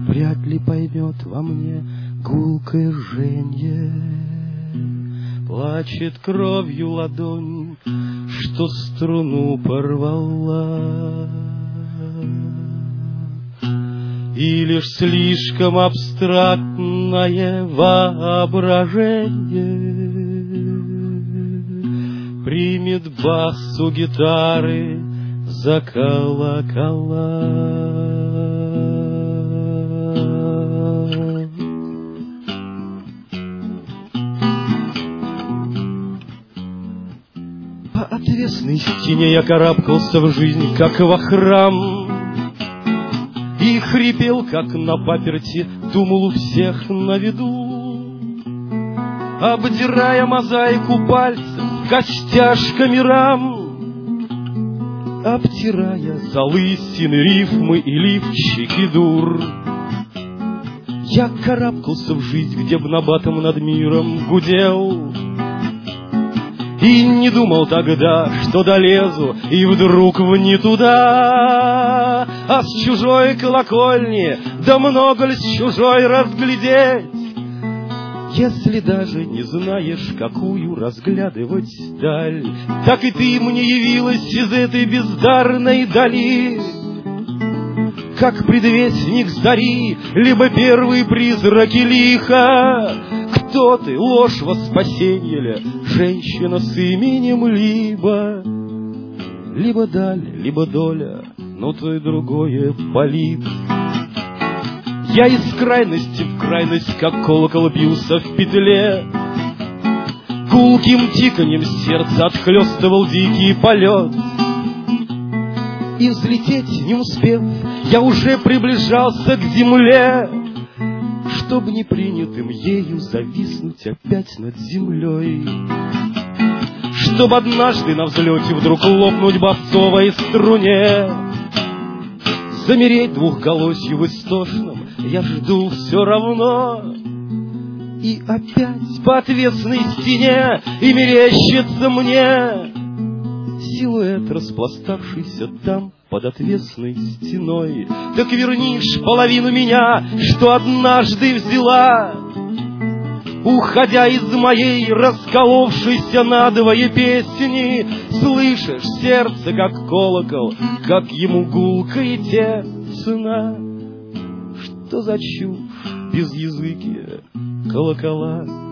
вряд ли поймет во мне гулкое жженье. Плачет кровью ладонь, что струну порвала. И лишь слишком абстрактное воображение примет бас у гитары за колокола. По отвесной стене я карабкался в жизнь, как во храм, и хрипел, как на паперти, думал у всех на виду, обдирая мозаику пальцем костяшками рам, обтирая залысины, рифмы и лифчики дур. Я карабкался в жизнь, где б набатом над миром гудел, и не думал тогда, что долезу, и вдруг в не туда, а с чужой колокольни, да много ли с чужой разглядеть, если даже не знаешь, какую разглядывать даль, так и ты мне явилась из этой бездарной дали, как предвестник зари, либо первый призрак лиха. Кто ты, ложь во спасенье ли, женщина с именем, либо даль, либо доля, но то и другое палит. Я из крайности в крайность, как колокол, бился в петле, гулким тиканьем сердца отхлестывал дикий полет. И взлететь не успев, я уже приближался к земле, чтоб не принятым ею зависнуть опять над землей, чтоб однажды на взлете вдруг лопнуть басовой струне, замереть двухголосью в истошном я жду все равно. И опять по отвесной стене и мерещится мне силуэт, распластавшийся там под отвесной стеной. Так вернишь половину меня, что однажды взяла, уходя из моей расколовшейся надвое песни. Слышишь, сердце, как колокол, как ему гулкаете цена. Что за чушь безязыкие колокола?